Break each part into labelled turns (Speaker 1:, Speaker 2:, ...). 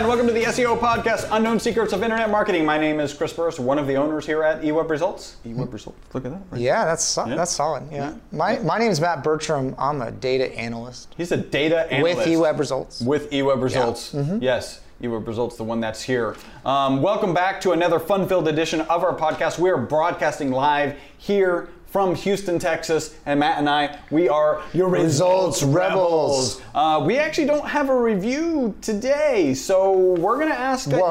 Speaker 1: and welcome to the SEO podcast, Unknown Secrets of Internet Marketing. My name is Chris Burris, one of the owners here at eWeb Results. eWeb Results, look at that. Right?
Speaker 2: Yeah, that's solid. Yeah. My name is Matt Bertram. I'm a data analyst.
Speaker 1: He's a data analyst.
Speaker 2: With eWeb Results.
Speaker 1: With eWeb Results. Yeah. Yes. eWeb Results, the one that's here. Welcome back to another fun-filled edition of our podcast. We are broadcasting live here from Houston, Texas, and Matt and I, we are your Results Rebels. We actually don't have a review today, so we're gonna ask that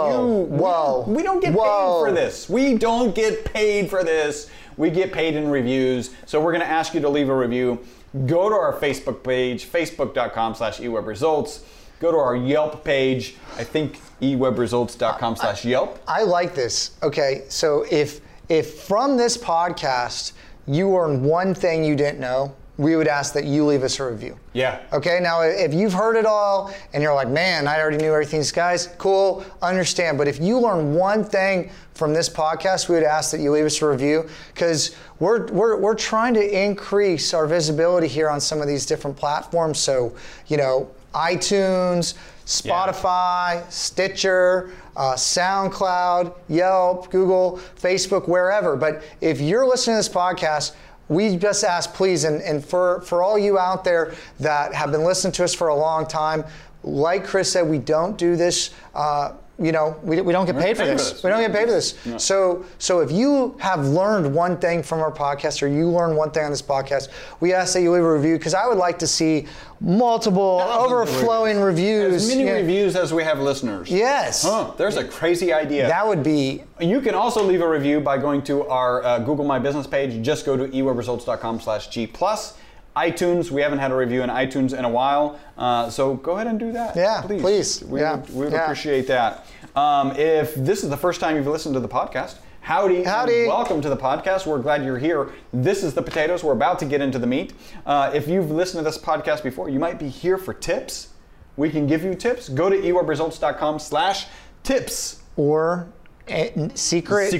Speaker 1: we don't get paid for this. We don't get paid for this. We get paid in reviews, so we're gonna ask you to leave a review. Go to our Facebook page, facebook.com/eWebResults. Go to our Yelp page, I think ewebresults.com/Yelp.
Speaker 2: I like this. Okay, so if from this podcast you learned one thing you didn't know, we would ask that you leave us a review.
Speaker 1: Yeah.
Speaker 2: Okay, now if you've heard it all and you're like, man, I already knew everything, guys, cool, understand. But if you learn one thing from this podcast, we would ask that you leave us a review, because we're trying to increase our visibility here on some of these different platforms. So, you know, iTunes, Spotify, Stitcher, SoundCloud, Yelp, Google, Facebook, wherever. But if you're listening to this podcast, we just ask, please, and for all you out there that have been listening to us for a long time, like Chris said, we don't do this, we don't get paid for this. We don't get paid for this. No. So if you have learned one thing from our podcast, or you learned one thing on this podcast, we ask that you leave a review, because I would like to see multiple overflowing reviews.
Speaker 1: As many reviews as we have listeners.
Speaker 2: Yes.
Speaker 1: There's a crazy idea.
Speaker 2: That would be.
Speaker 1: You can also leave a review by going to our Google My Business page. Just go to ewebresults.com/G+. iTunes, we haven't had a review in iTunes in a while, so go ahead and do that.
Speaker 2: Yeah, please.
Speaker 1: We would appreciate that. If this is the first time you've listened to the podcast, howdy. Welcome to the podcast. We're glad you're here. This is the potatoes. We're about to get into the meat. If you've listened to this podcast before, you might be here for tips. We can give you tips. Go to ewebresults.com/tips.
Speaker 2: Or secret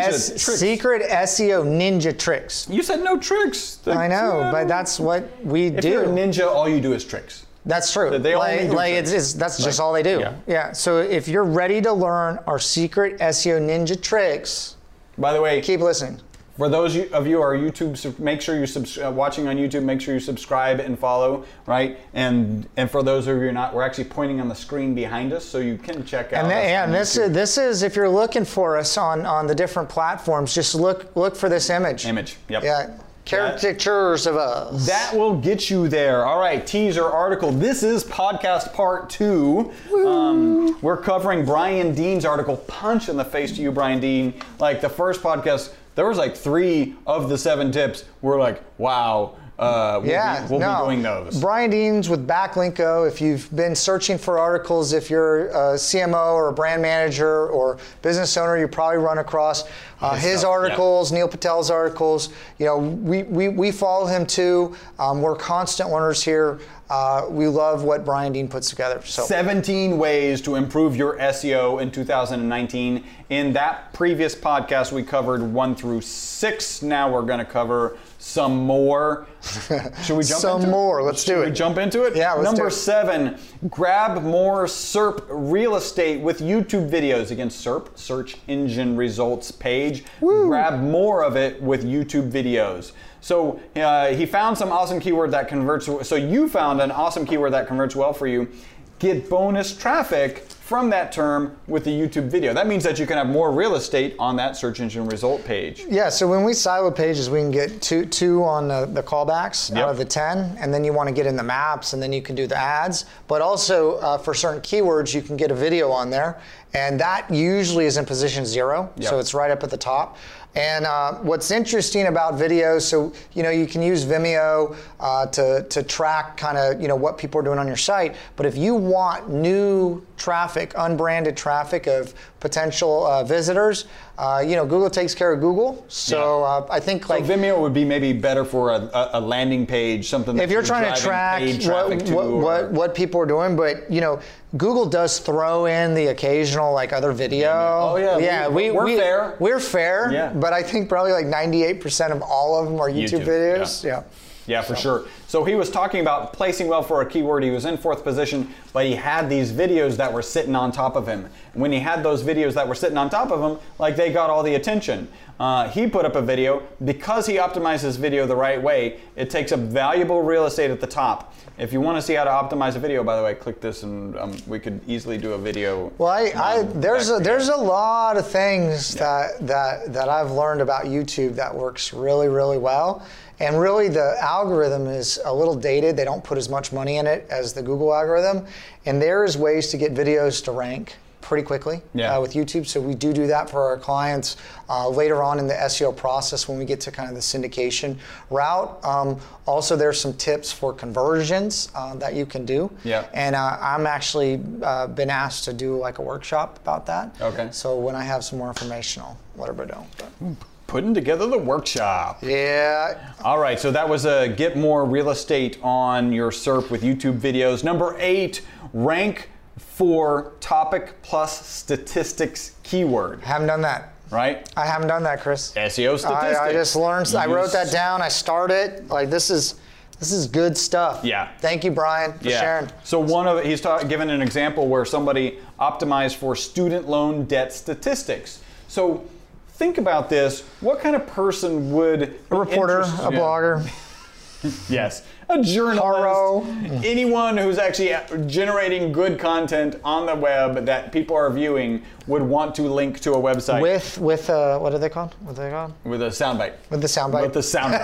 Speaker 2: SEO ninja tricks.
Speaker 1: You said no tricks.
Speaker 2: I know, but that's what we do.
Speaker 1: If you're a ninja, all you do is tricks.
Speaker 2: That's true.
Speaker 1: They only do tricks.
Speaker 2: That's just all they do. Yeah. So if you're ready to learn our secret SEO ninja tricks,
Speaker 1: by the way,
Speaker 2: keep listening.
Speaker 1: For those of you who are YouTube, make sure you're watching on YouTube. Make sure you subscribe and follow, right? And for those of you who are not, we're actually pointing on the screen behind us, so you can check out.
Speaker 2: And this is if you're looking for us on the different platforms, just look for this image.
Speaker 1: Yep.
Speaker 2: Yeah. Caricatures of us.
Speaker 1: That will get you there. All right, teaser article. This is podcast part 2. We're covering Brian Dean's article, Punch in the Face to You, Brian Dean. Like the first podcast, there was like 3 of the 7 tips were like, wow. We'll be doing those.
Speaker 2: Brian Dean's with Backlinko. If you've been searching for articles, if you're a CMO or a brand manager or business owner, you probably run across his articles, Neil Patel's articles. You know, we follow him too. We're constant learners here. We love what Brian Dean puts together. So
Speaker 1: 17 ways to improve your SEO in 2019. In that previous podcast, we covered 1 through 6. Now we're going to cover some more. Should we jump into
Speaker 2: more? Let's do it.
Speaker 1: Should we jump into it?
Speaker 2: Yeah, let's
Speaker 1: Number
Speaker 2: do it.
Speaker 1: 7, grab more SERP real estate with YouTube videos. Again, SERP, search engine results page. Grab more of it with YouTube videos. So he found some awesome keyword that converts. So you found an awesome keyword that converts well for you. Get bonus traffic from that term with the YouTube video. That means that you can have more real estate on that search engine result page.
Speaker 2: Yeah, so when we silo pages, we can get two on the callbacks out of the 10, and then you want to get in the maps, and then you can do the ads. But also for certain keywords, you can get a video on there, and that usually is in position 0, so it's right up at the top. And what's interesting about videos, so you can use Vimeo to track kind of what people are doing on your site. But if you want new traffic, unbranded traffic of potential visitors, Google takes care of Google. So I think
Speaker 1: Vimeo would be maybe better for a landing page, something that
Speaker 2: if you're trying to track what people are doing. But Google does throw in the occasional other video.
Speaker 1: Oh yeah, we're fair.
Speaker 2: We're fair. Yeah. But I think probably 98% of all of them are YouTube videos. Yeah.
Speaker 1: Yeah, for sure. So he was talking about placing well for a keyword. He was in 4th position, but he had these videos that were sitting on top of him. When he had those videos that were sitting on top of him, like they got all the attention. He put up a video, because he optimized his video the right way, it takes up valuable real estate at the top. If you want to see how to optimize a video, by the way, click this and we could easily do a video.
Speaker 2: Well, there's a lot of things that I've learned about YouTube that works really, really well. And really the algorithm is a little dated. They don't put as much money in it as the Google algorithm. And there's ways to get videos to rank pretty quickly with YouTube. So we do that for our clients later on in the SEO process when we get to kind of the syndication route. Also, there's some tips for conversions that you can do.
Speaker 1: Yeah.
Speaker 2: And I'm actually been asked to do like a workshop about that.
Speaker 1: Okay.
Speaker 2: So when I have some more information, I'll let everybody know. But.
Speaker 1: Putting together the workshop.
Speaker 2: Yeah.
Speaker 1: All right, so that was a get more real estate on your SERP with YouTube videos. Number 8, rank for topic plus statistics keyword.
Speaker 2: Haven't done that.
Speaker 1: Right?
Speaker 2: I haven't done that, Chris.
Speaker 1: SEO statistics.
Speaker 2: I just learned. I wrote that down. I started. Like this is good stuff.
Speaker 1: Yeah.
Speaker 2: Thank you, Brian, for sharing.
Speaker 1: So he's given an example where somebody optimized for student loan debt statistics. So think about this. What kind of person would
Speaker 2: a reporter, a blogger?
Speaker 1: Yes, a journalist, anyone who's actually generating good content on the web that people are viewing would want to link to a website.
Speaker 2: With what are they called? What are they called?
Speaker 1: With a soundbite.
Speaker 2: With the soundbite.
Speaker 1: With the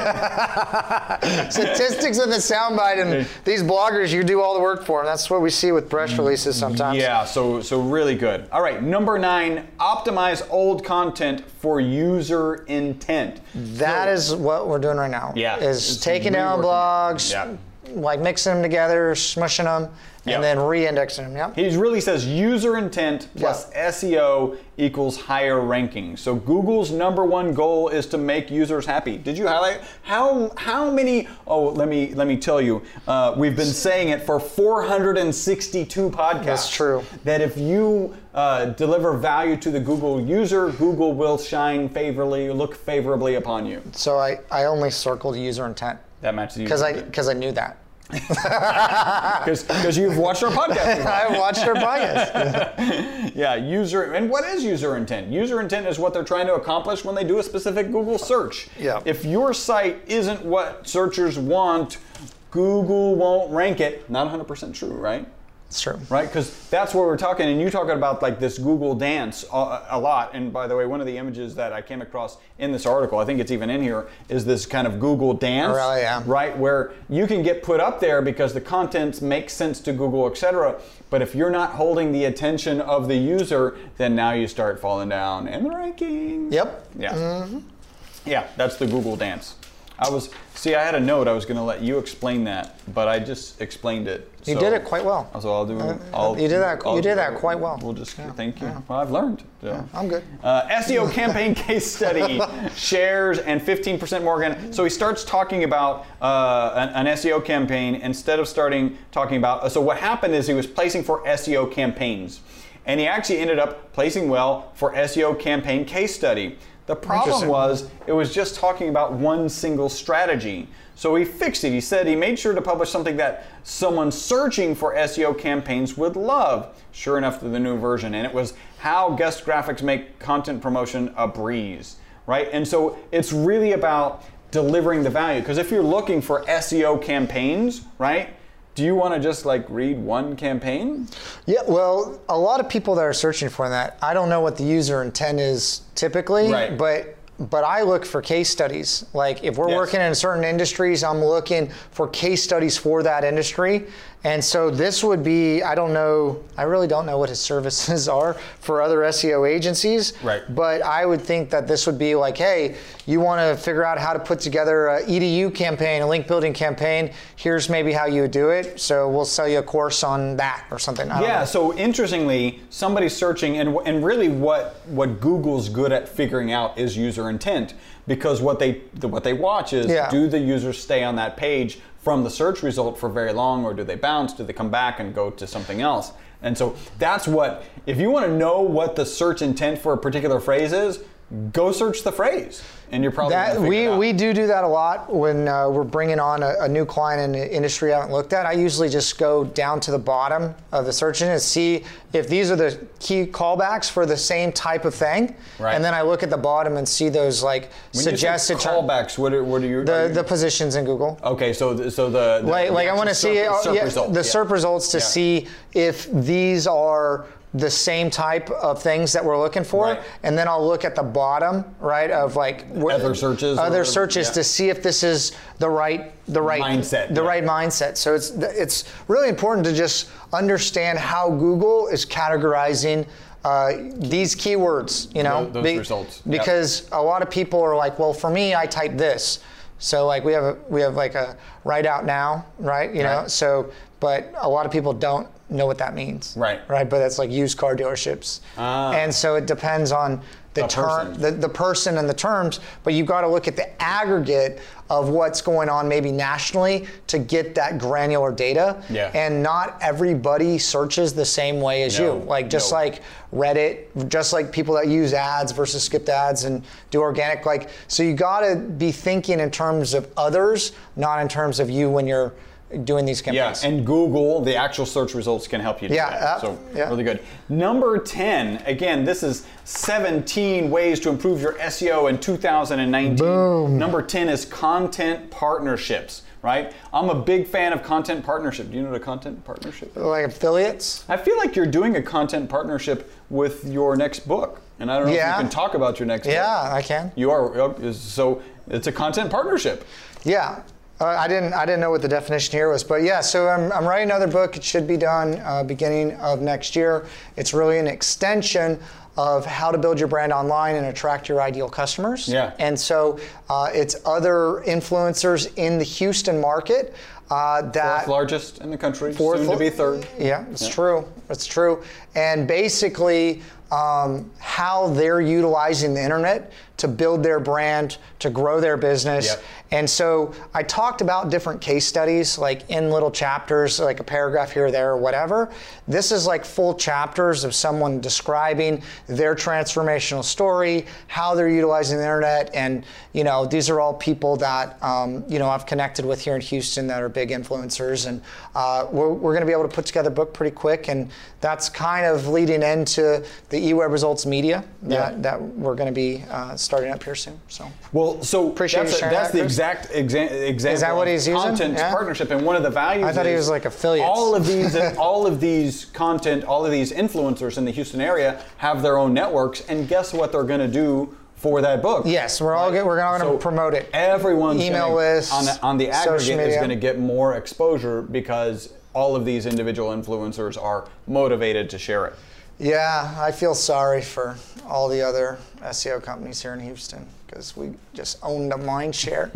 Speaker 1: soundbite.
Speaker 2: Statistics with the soundbite, and these bloggers, you do all the work for them. That's what we see with press releases sometimes.
Speaker 1: Yeah, so really good. All right, number 9, optimize old content for user intent.
Speaker 2: That is what we're doing right now.
Speaker 1: Yeah.
Speaker 2: Is taking down blogs, like mixing them together, smushing them, and then re-indexing them. Yep.
Speaker 1: He really says user intent plus SEO equals higher ranking. So Google's number 1 goal is to make users happy. Did you highlight how many? Oh, let me tell you. We've been saying it for 462 podcasts.
Speaker 2: That's true.
Speaker 1: That if you deliver value to the Google user, Google will shine favorably, look favorably upon you.
Speaker 2: So I only circled user intent.
Speaker 1: That matches you.
Speaker 2: Because I knew that.
Speaker 1: Because you've watched our podcast.
Speaker 2: I've watched our podcast.
Speaker 1: Yeah, and what is user intent? User intent is what they're trying to accomplish when they do a specific Google search.
Speaker 2: Yeah.
Speaker 1: If your site isn't what searchers want, Google won't rank it. Not 100% true, right?
Speaker 2: It's true.
Speaker 1: Right? Because that's what we're talking, and you talking about like this Google dance a lot. And by the way, one of the images that I came across in this article, I think it's even in here, is this kind of Google dance.
Speaker 2: Really, yeah.
Speaker 1: Right? Where you can get put up there because the content makes sense to Google, etc. But if you're not holding the attention of the user, then now you start falling down in the rankings.
Speaker 2: Yep.
Speaker 1: Yeah.
Speaker 2: Mm-hmm.
Speaker 1: Yeah, that's the Google dance. I had a note. I was going to let you explain that, but I just explained it.
Speaker 2: You did it quite well.
Speaker 1: So I'll do.
Speaker 2: You did that quite well.
Speaker 1: We'll just thank you. Well, I've learned. So.
Speaker 2: Yeah, I'm good.
Speaker 1: SEO campaign case study, shares and 15% more again. So he starts talking about an SEO campaign instead of talking about. So what happened is he was placing for SEO campaigns, and he actually ended up placing well for SEO campaign case study. The problem was it was just talking about one single strategy. So he fixed it. He said he made sure to publish something that someone searching for SEO campaigns would love. Sure enough, to the new version. And it was how guest graphics make content promotion a breeze, right? And so it's really about delivering the value. Because if you're looking for SEO campaigns, right? Do you want to just like read one campaign?
Speaker 2: Yeah, well, a lot of people that are searching for that, I don't know what the user intent is typically,
Speaker 1: right.
Speaker 2: But I look for case studies. Like if we're working in certain industries, I'm looking for case studies for that industry. And so this would be, I really don't know what his services are for other SEO agencies.
Speaker 1: Right.
Speaker 2: But I would think that this would be like, hey, you want to figure out how to put together an EDU campaign, a link building campaign. Here's maybe how you would do it. So we'll sell you a course on that or something. I don't know.
Speaker 1: So interestingly, somebody's searching, and really what Google's good at figuring out is user intent, because what they watch is, do the users stay on that page from the search result for very long, or do they bounce? Do they come back and go to something else? And so that's what, if you want to know what the search intent for a particular phrase is, go search the phrase, and you're probably gonna figure it out.
Speaker 2: We do that a lot when we're bringing on a new client in the industry I haven't looked at. I usually just go down to the bottom of the search engine and see if these are the key callbacks for the same type of thing,
Speaker 1: right.
Speaker 2: and then I look at the bottom and see those like
Speaker 1: when
Speaker 2: suggested
Speaker 1: you say callbacks. What are your
Speaker 2: the positions in Google?
Speaker 1: Okay, so the
Speaker 2: I want to see
Speaker 1: results.
Speaker 2: The SERP results to see if these are the same type of things that we're looking for,
Speaker 1: right.
Speaker 2: and then I'll look at the bottom, right, of like
Speaker 1: other searches
Speaker 2: to see if this is the right mindset. Right mindset. So it's really important to just understand how Google is categorizing these keywords, you know,
Speaker 1: those results.
Speaker 2: Because a lot of people are like, well, for me, I type this. So like we have like a write out now, right? You know, so but a lot of people don't know what that means. Right. But that's like used car dealerships. And so it depends on the person and the terms, but you've got to look at the aggregate of what's going on maybe nationally to get that granular data. Yeah. And not everybody searches the same way as you. Like just like Reddit, just like people that use ads versus skipped ads and do organic. Like, so you got to be thinking in terms of others, not in terms of you when you're doing these campaigns.
Speaker 1: Yeah, and Google, the actual search results can help you do that. So really good. Number 10, again, this is 17 ways to improve your SEO in 2019.
Speaker 2: Boom.
Speaker 1: Number 10 is content partnerships, right? I'm a big fan of content partnership. Do you know what a content partnership is?
Speaker 2: Like affiliates?
Speaker 1: I feel like you're doing a content partnership with your next book. And I don't know if you can talk about your next book.
Speaker 2: Yeah, I can.
Speaker 1: You are, so it's a content partnership.
Speaker 2: Yeah. I didn't know what the definition here was, but yeah. So I'm writing another book. It should be done beginning of next year. It's really an extension of how to build your brand online and attract your ideal customers. Yeah. And so it's other influencers in the Houston market.
Speaker 1: Fourth largest in the country, soon to be third.
Speaker 2: Yeah, it's true. It's true. And basically, how they're utilizing the internet to build their brand, to grow their business. Yep. And so I talked about different case studies, like in little chapters, like a paragraph here or there or whatever. This is like full chapters of someone describing their transformational story, how they're utilizing the internet. And, you know, these are all people that, you know, I've connected with here in Houston that are big influencers. And we're going to be able to put together a book pretty quick. And that's kind of leading into the eWeb Results Media that we're going to be starting up here soon. So
Speaker 1: appreciate that's the exact example.
Speaker 2: Is that what he's using?
Speaker 1: Content partnership, and one of the values.
Speaker 2: I thought he was like affiliates.
Speaker 1: All of these influencers in the Houston area have their own networks, and guess what they're going to do for that book?
Speaker 2: Yes, we're going to promote it.
Speaker 1: Everyone's
Speaker 2: email lists
Speaker 1: on the aggregate is going to get more exposure because all of these individual influencers are motivated to share it.
Speaker 2: Yeah, I feel sorry for all the other SEO companies here in Houston because we just own the mind share.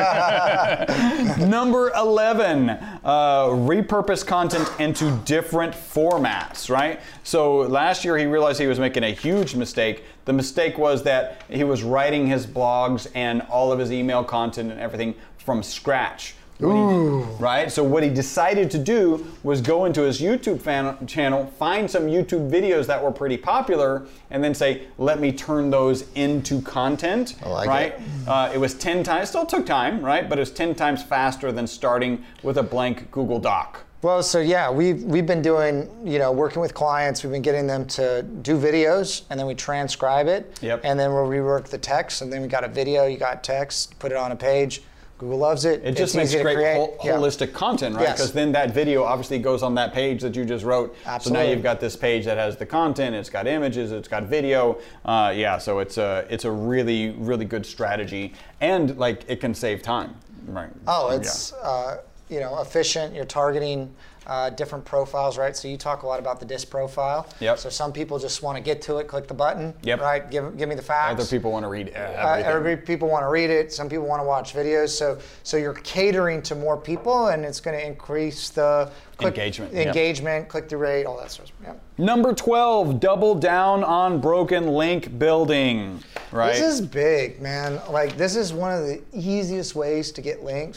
Speaker 1: Number 11, repurpose content into different formats, right? So last year he realized he was making a huge mistake. The mistake was that he was writing his blogs and all of his email content and everything from scratch. Right? So what he decided to do was go into his YouTube channel, find some YouTube videos that were pretty popular, and then say, let me turn those into content.
Speaker 2: I like
Speaker 1: right? It was 10 times, still took time, right? But it was 10 times faster than starting with a blank Google Doc.
Speaker 2: Well, so yeah, we've been doing, you know, working with clients, we've been getting them to do videos, and then we transcribe it, and then we'll rework the text, and then we got a video, you got text, put it on a page. Google loves it.
Speaker 1: It just makes great holistic content, right? Because then that video obviously goes on that page that you just wrote.
Speaker 2: Absolutely.
Speaker 1: So now you've got this page that has the content, it's got images, it's got video. So it's a really, really good strategy. And like it can save time, right?
Speaker 2: Oh, it's you know, efficient. You're targeting different profiles, right? So you talk a lot about the disc profile.
Speaker 1: Yep.
Speaker 2: So some people just want to get to it, click the button,
Speaker 1: yep.
Speaker 2: right? Give me the facts.
Speaker 1: Other people want to read everything.
Speaker 2: Other people want to read it. Some people want to watch videos. So you're catering to more people, and it's going to increase the engagement, click-through rate, all that sort of stuff. Yep.
Speaker 1: Number 12, double down on broken link building, right?
Speaker 2: This is big, man. Like, this is one of the easiest ways to get links.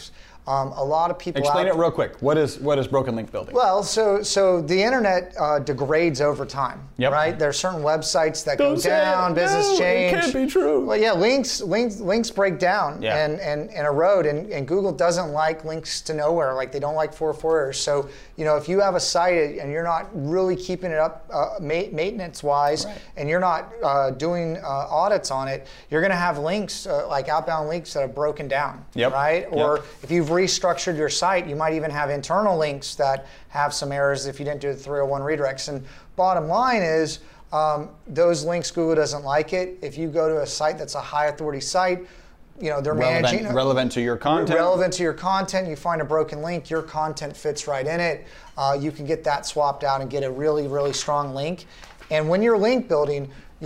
Speaker 2: A lot of people
Speaker 1: explain it real quick. What is broken link building?
Speaker 2: Well, so the internet degrades over time, right? There are certain websites that go down, business change.
Speaker 1: It can't be true.
Speaker 2: Well, yeah, links break down and erode, and Google doesn't like links to nowhere. Like they don't like 404 errors. So if you have a site and you're not really keeping it up maintenance-wise, and you're not doing audits on it, you're going to have links like outbound links that have broken down, right? Or if you've restructured your site, you might even have internal links that have some errors if you didn't do the 301 redirects. And bottom line is, those links, Google doesn't like it. If you go to a site that's a high authority site, they're managing
Speaker 1: relevant to your content.
Speaker 2: Relevant to your content. You find a broken link, your content fits right in it. You can get that swapped out and get a really, really strong link. And when you're link building,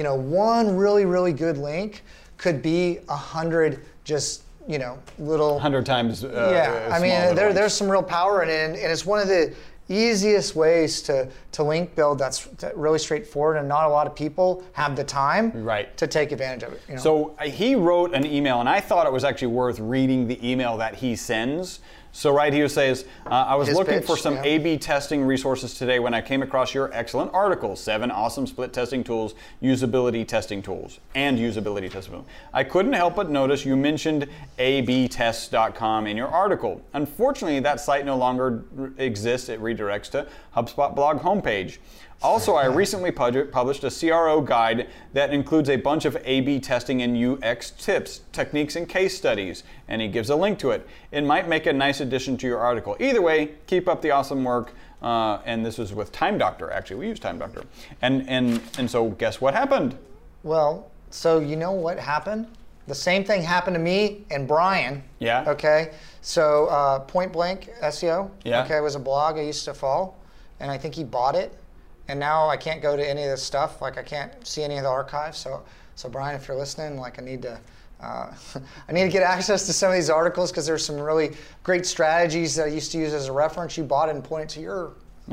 Speaker 2: one really, really good link could be 100 just little
Speaker 1: 100 times.
Speaker 2: I mean, there's some real power in it, and it's one of the easiest ways to link build that's really straightforward, and not a lot of people have the time to take advantage of it.
Speaker 1: So he wrote an email, and I thought it was actually worth reading the email that he sends. So he says, I was looking for some A/B testing resources today when I came across your excellent article, 7 awesome split testing tools, usability testing tools, and usability testing tools. I couldn't help but notice you mentioned abtests.com in your article. Unfortunately, that site no longer exists. It redirects to HubSpot blog homepage. Also, I recently published a CRO guide that includes a bunch of A/B testing and UX tips, techniques, and case studies, and he gives a link to it. It might make a nice addition to your article. Either way, keep up the awesome work. And this was with Time Doctor, actually. We use Time Doctor. And so guess what happened?
Speaker 2: Well, so you know what happened? The same thing happened to me and Brian.
Speaker 1: Yeah.
Speaker 2: Okay. So Point Blank SEO.
Speaker 1: Yeah.
Speaker 2: Okay, was a blog I used to follow, and I think he bought it. And now I can't go to any of this stuff. Like I can't see any of the archives. So Brian, if you're listening, like I need to get access to some of these articles because there's some really great strategies that I used to use as a reference. You bought it and pointed to your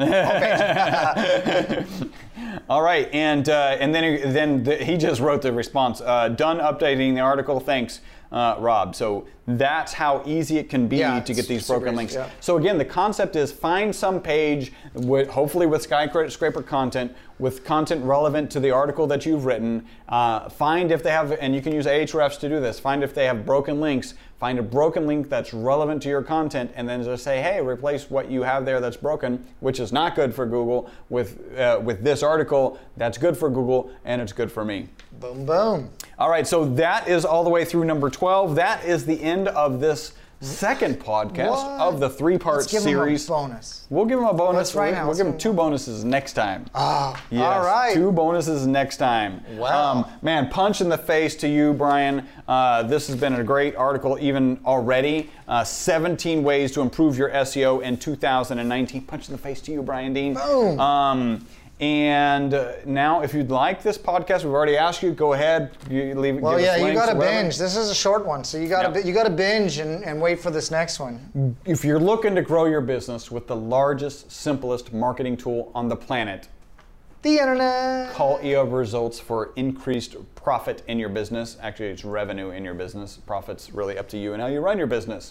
Speaker 2: homepage.
Speaker 1: All right, and then he just wrote the response. Done updating the article. Thanks, Rob. So that's how easy it can be to get these broken links.
Speaker 2: Yeah.
Speaker 1: So again, the concept is find some page, hopefully with skyscraper content, with content relevant to the article that you've written. Find if they have, and you can use Ahrefs to do this, find if they have broken links. Find a broken link that's relevant to your content, and then just say, hey, replace what you have there that's broken, which is not good for Google, with this article that's good for Google, and it's good for me.
Speaker 2: Boom, boom.
Speaker 1: All right, so that is all the way through number 12. That is the end of this second podcast of the 3-part series.
Speaker 2: Let's give him a bonus.
Speaker 1: We'll give him a bonus.
Speaker 2: We'll
Speaker 1: give him 2 bonuses next time.
Speaker 2: Yes,
Speaker 1: all right. 2 bonuses next time.
Speaker 2: Wow.
Speaker 1: Man, punch in the face to you, Brian. This has been a great article even already. 17 ways to improve your SEO in 2019. Punch in the face to you, Brian Dean.
Speaker 2: Boom.
Speaker 1: And now, if you'd like this podcast, we've already asked you. Go ahead, leave.
Speaker 2: Well,
Speaker 1: give us
Speaker 2: you
Speaker 1: links,
Speaker 2: got to
Speaker 1: whatever.
Speaker 2: binge. This is a short one, so you got to binge and wait for this next one.
Speaker 1: If you're looking to grow your business with the largest, simplest marketing tool on the planet,
Speaker 2: the internet.
Speaker 1: Call EO Results for increased profit in your business. Actually, it's revenue in your business. Profit's really up to you and how you run your business.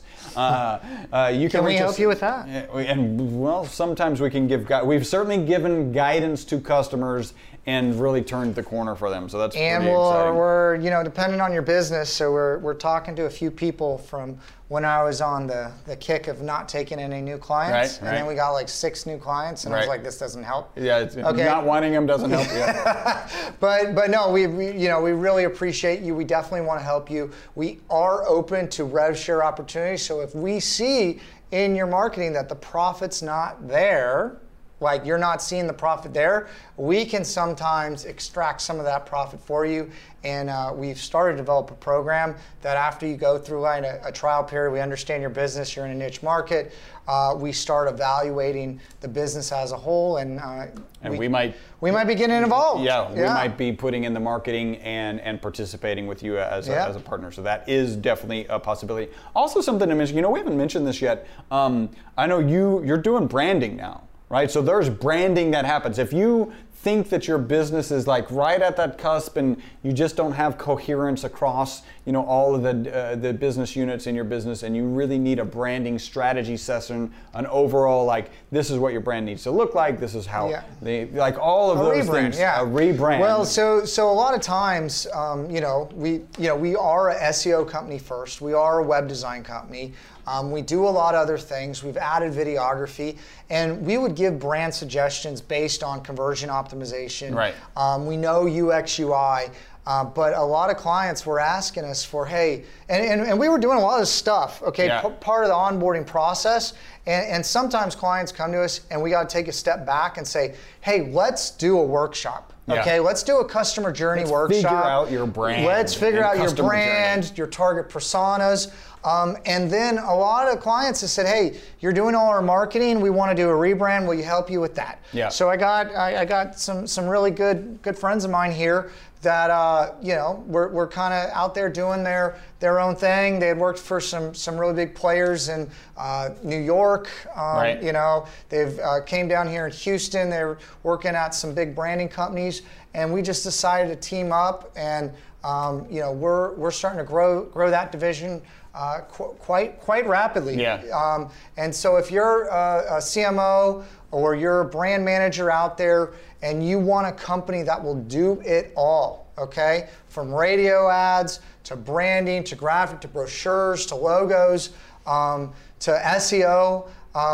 Speaker 2: Can we help you with that?
Speaker 1: And well, sometimes we can give. We've certainly given guidance to customers and really turned the corner for them. So that's pretty exciting.
Speaker 2: We're depending on your business. So we're talking to a few people from when I was on the kick of not taking any new clients, and then we got like 6 new clients, and I was like, this doesn't help.
Speaker 1: Yeah, not wanting them doesn't help you.
Speaker 2: But no, we really appreciate you. We definitely want to help you. We are open to rev share opportunities. So if we see in your marketing that the profit's not there, like you're not seeing the profit there, we can sometimes extract some of that profit for you. And we've started to develop a program that after you go through a trial period, we understand your business, you're in a niche market, we start evaluating the business as a whole, and we might be getting involved.
Speaker 1: Yeah, we might be putting in the marketing and participating with you as a partner. So that is definitely a possibility. Also something to mention, we haven't mentioned this yet. I know you're doing branding now. Right, so there's branding that happens. If you think that your business is like right at that cusp and you just don't have coherence across, all of the business units in your business, and you really need a branding strategy session, an overall, like, this is what your brand needs to look like, this is how like all of those things, a rebrand.
Speaker 2: Well, so a lot of times, we are a SEO company first. We are a web design company. We do a lot of other things. We've added videography, and we would give brand suggestions based on conversion optimization.
Speaker 1: Right.
Speaker 2: We know UX, UI, but a lot of clients were asking us for, hey, and we were doing a lot of this stuff, okay, part of the onboarding process, and sometimes clients come to us and we got to take a step back and say, hey, let's do a workshop. Okay, let's do a customer journey workshop.
Speaker 1: Figure out your brand.
Speaker 2: Let's figure out your brand,
Speaker 1: journey.
Speaker 2: Your target personas. And then a lot of clients have said, hey, you're doing all our marketing, we want to do a rebrand, will you help you with that?
Speaker 1: Yeah.
Speaker 2: So I got some really good friends of mine here that we're kind of out there doing their own thing. They had worked for some really big players in New York. They've came down here in Houston. They're working at some big branding companies, and we just decided to team up, and we're starting to grow that division quite rapidly.
Speaker 1: Yeah.
Speaker 2: And so if you're a CMO or you're a brand manager out there and you want a company that will do it all, okay, from radio ads to branding to graphic to brochures to logos to SEO,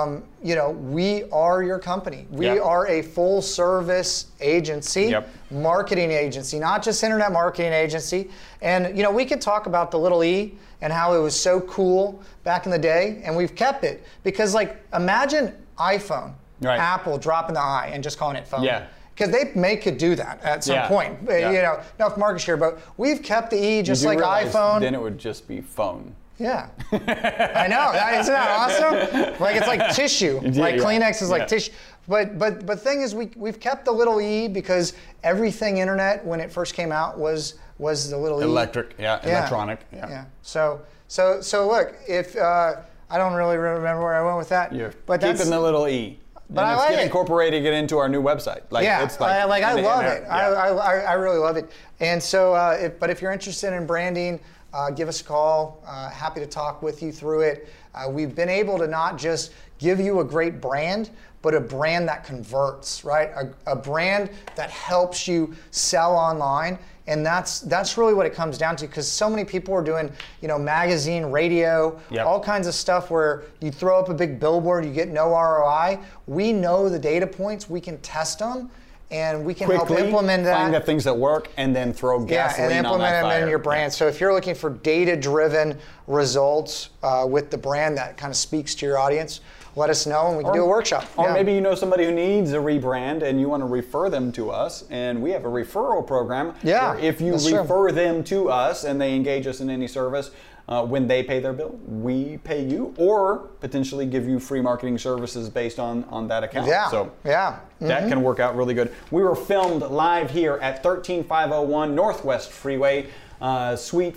Speaker 2: we are your company. We are a full service agency, marketing agency, not just internet marketing agency. And we could talk about the little E and how it was so cool back in the day, and we've kept it because, like, imagine iPhone, Apple dropping the I and just calling it phone.
Speaker 1: Yeah.
Speaker 2: Because they could do that at some point. Enough market share, but we've kept the E just like iPhone.
Speaker 1: Then it would just be phone.
Speaker 2: Yeah, I know. Isn't that awesome? Like, it's like tissue. Kleenex is like tissue. But thing is, we've kept the little E because everything internet when it first came out was the little
Speaker 1: electronic.
Speaker 2: Yeah. So look, if I don't really remember where I went with that.
Speaker 1: But keeping the little E.
Speaker 2: But
Speaker 1: and
Speaker 2: I like it.
Speaker 1: Incorporating it into our new website.
Speaker 2: It's I love it. I really love it. And so, if you're interested in branding, give us a call. Happy to talk with you through it. We've been able to not just give you a great brand, but a brand that converts, right? A brand that helps you sell online. And that's really what it comes down to, because so many people are doing, magazine, radio, all kinds of stuff where you throw up a big billboard, you get no ROI. We know the data points, we can test them, and we can help implement that.
Speaker 1: Find the things that work, and then throw gasoline
Speaker 2: and implement
Speaker 1: on that fire.
Speaker 2: them in your brand. So if you're looking for data-driven results with the brand that kind of speaks to your audience, let us know and we can do a workshop.
Speaker 1: Or maybe you know somebody who needs a rebrand and you want to refer them to us, and we have a referral program where if you refer them to us and they engage us in any service, when they pay their bill, we pay you, or potentially give you free marketing services based on that account. That can work out really good. We were filmed live here at 13501 Northwest Freeway, Suite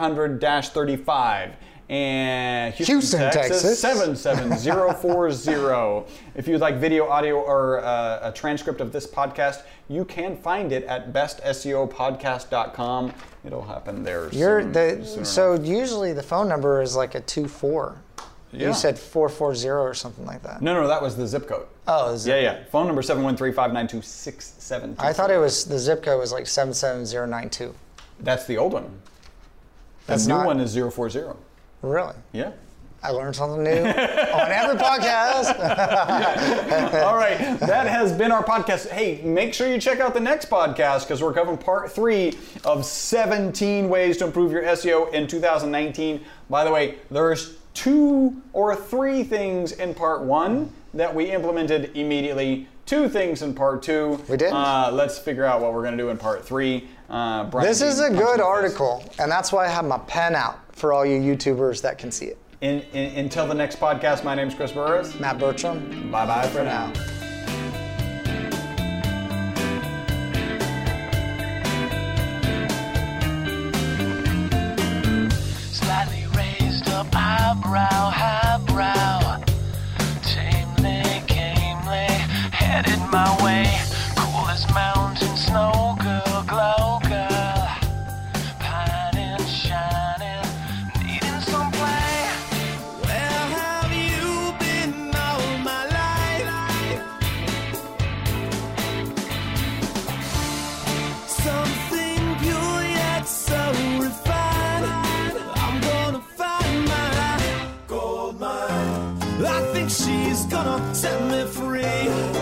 Speaker 1: 500-35. And Houston, Texas 77040. If you'd like video, audio, or a transcript of this podcast, you can find it at bestseopodcast.com. It'll happen there.
Speaker 2: So usually the phone number is like a 24. Yeah. You said 440 or something like that.
Speaker 1: No, that was the zip code.
Speaker 2: Oh,
Speaker 1: Phone number 713-592-6723.
Speaker 2: I thought the zip code was like 77092.
Speaker 1: That's the old one. The new one is 040.
Speaker 2: Really?
Speaker 1: Yeah.
Speaker 2: I learned something new on every podcast.
Speaker 1: All right, that has been our podcast. Hey, make sure you check out the next podcast because we're covering part 3 of 17 ways to improve your SEO in 2019. By the way, there's 2 or 3 things in part 1 that we implemented immediately. 2 things in part 2.
Speaker 2: We did.
Speaker 1: Let's figure out what we're going to do in part 3.
Speaker 2: This is a good article, and that's why I have my pen out for all you YouTubers that can see it.
Speaker 1: Until the next podcast, my name is Chris Burris.
Speaker 2: Matt Bertram.
Speaker 1: Bye-bye for now.
Speaker 3: Slightly raised up highbrow, tamely, gamely, headed my way, cool as my she's gonna set me free.